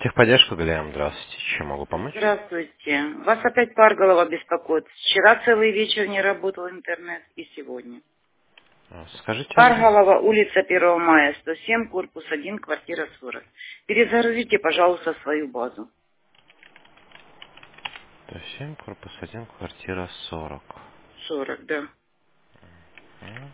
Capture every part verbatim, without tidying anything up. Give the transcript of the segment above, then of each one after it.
Техподдержка, Галина, здравствуйте. Чем могу помочь? Здравствуйте. Вас опять Парголова беспокоит. Вчера целый вечер не работал интернет и сегодня. А, Скажите адрес. Парголова, улица первого мая, сто семь, корпус один, квартира сорок. Перезагрузите, пожалуйста, свою базу. сто семь, корпус один, квартира сорок. сорок, да. М,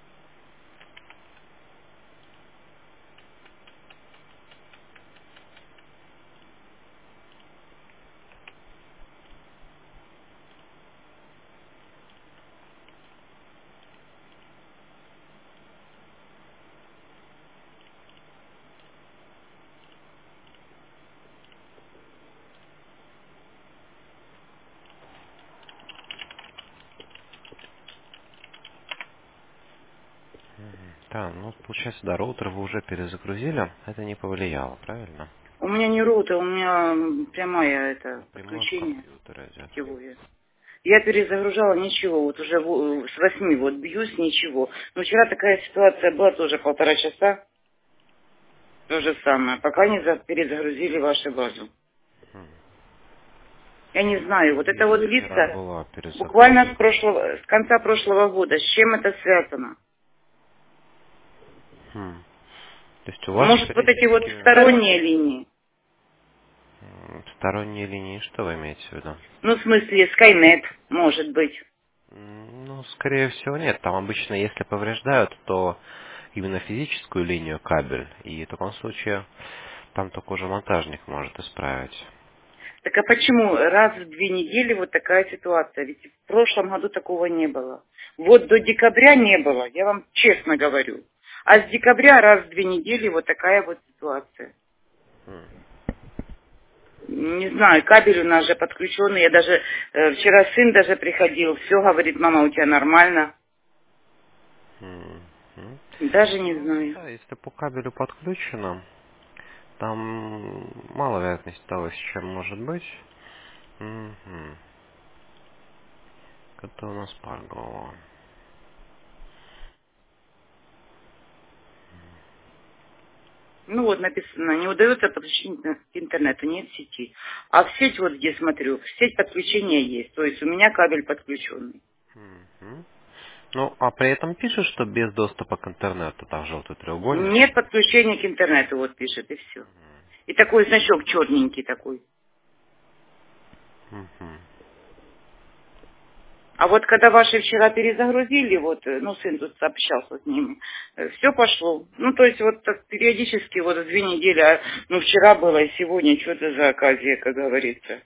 Да, ну, получается, да, роутер вы уже перезагрузили. Это не повлияло, правильно? У меня не роутер, у меня м, прямое это Напрямую в подключение компьютер идет. сетевое. Я перезагружала ничего, вот уже в- с восьми вот бьюсь, ничего. Но вчера такая ситуация была тоже полтора часа, то же самое, пока не за- перезагрузили вашу базу. Я не знаю, вот это Вижу, вот вчера длится была буквально с перезагрузка. прошлого, с конца прошлого года. С чем это связано? Хм. То есть у вас, в Может, вот эти вот принципе, сторонние линии? м, сторонние линии, что вы имеете в виду? Ну, в смысле, Skynet, может быть. М, Ну, скорее всего, нет. Там обычно, если повреждают, то именно физическую линию кабель. И в таком случае там только уже монтажник может исправить. Так а почему раз в две недели вот такая ситуация? Ведь в прошлом году такого не было. Вот до декабря не было, я вам честно говорю. А с декабря раз в две недели вот такая вот ситуация. М, Не знаю, кабель у нас же подключенный. Я даже, э, вчера сын даже приходил, все говорит, мама, у тебя нормально. м, м. Даже не Ну, знаю. да, если по кабелю подключено, там мало вероятность того, с чем может быть. Мгм. Это у нас Паргова. Ну вот написано, не удается подключить к интернету, нет сети. А в сеть, вот где смотрю, в сеть подключения есть. То есть у меня кабель подключенный. Мгм. Ну, а при этом пишет, что без доступа к интернету, там желтый треугольничек. Нет подключения к интернету, вот пишет, и все. И такой значок черненький такой. Мгм. А вот когда ваши вчера перезагрузили, вот, э, ну, сын тут общался с ними, все пошло. Ну, то есть вот так периодически, вот две недели, а, ну, вчера было и сегодня, что это за оказия, как говорится.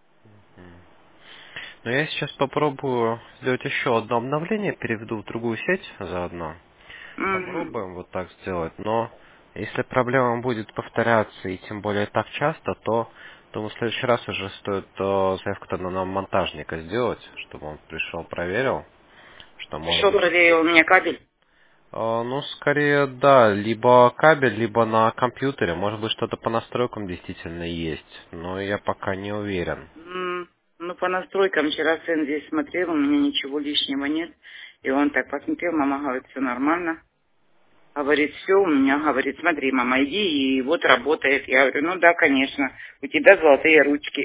Но я сейчас попробую сделать еще одно обновление, переведу в другую сеть заодно. Мгм. Попробуем вот так сделать, но если проблема будет повторяться и тем более так часто, то думаю, в следующий раз уже стоит э, заявку на нам монтажника сделать, чтобы он пришел, проверил, что может Что быть. проверил у меня кабель? Э, Ну, скорее, да, либо кабель, либо на компьютере. Может быть, что-то по настройкам действительно есть, но я пока не уверен. М, Ну, по настройкам вчера сын здесь смотрел, у меня ничего лишнего нет. И он так посмотрел, мама говорит, все нормально. Говорит, все, у меня, говорит, смотри, мама, иди, и вот работает. Я говорю, ну да, конечно, у тебя золотые ручки.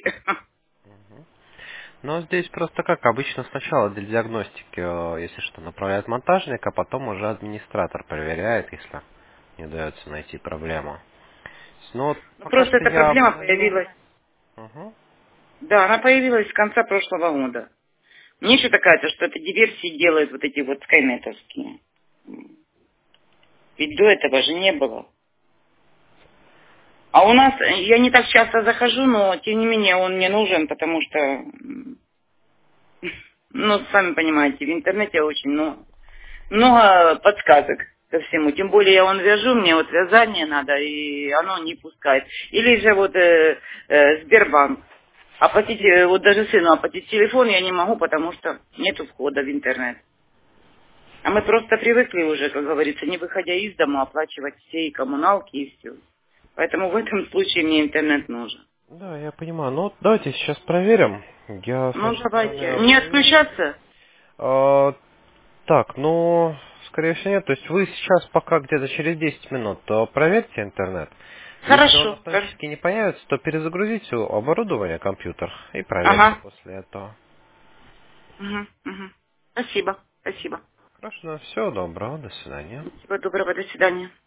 Но здесь просто как обычно сначала для диагностики, э, если что, направляет монтажник, а потом уже администратор проверяет, если не удается найти проблему. Но вот Ну, пока просто что эта я проблема обновил. появилась, Угу. да, она появилась с конца прошлого года. Мне еще такая-то, что это диверсии делают вот эти вот скайнетовские. Ведь до этого же не было. А у нас, э, я не так часто захожу, но тем не менее он мне нужен, потому что, м, ну, сами понимаете, в интернете очень много, много подсказок ко всему. Тем более я он вяжу, мне вот вязание надо, и оно не пускает. Или же вот э, э, Сбербанк. Оплатить, э, вот даже сыну оплатить телефон я не могу, потому что нету входа в интернет. А мы просто привыкли уже, как говорится, не выходя из дома, оплачивать все и коммуналки, и все. Поэтому в этом случае мне интернет нужен. Да, я понимаю. Ну, вот давайте сейчас проверим. Я с Ну, нашей стороны давайте. Не обновил. отключаться? А, так, ну, скорее всего нет. То есть вы сейчас пока где-то через десять минут то проверьте интернет. Если он Хорошо. Хор- автоматически не появится, то перезагрузите оборудование, компьютер, и проверьте Ага. после этого. Угу, угу. Спасибо. Спасибо. Хорошо, всего доброго, до свидания. Всего доброго. До свидания.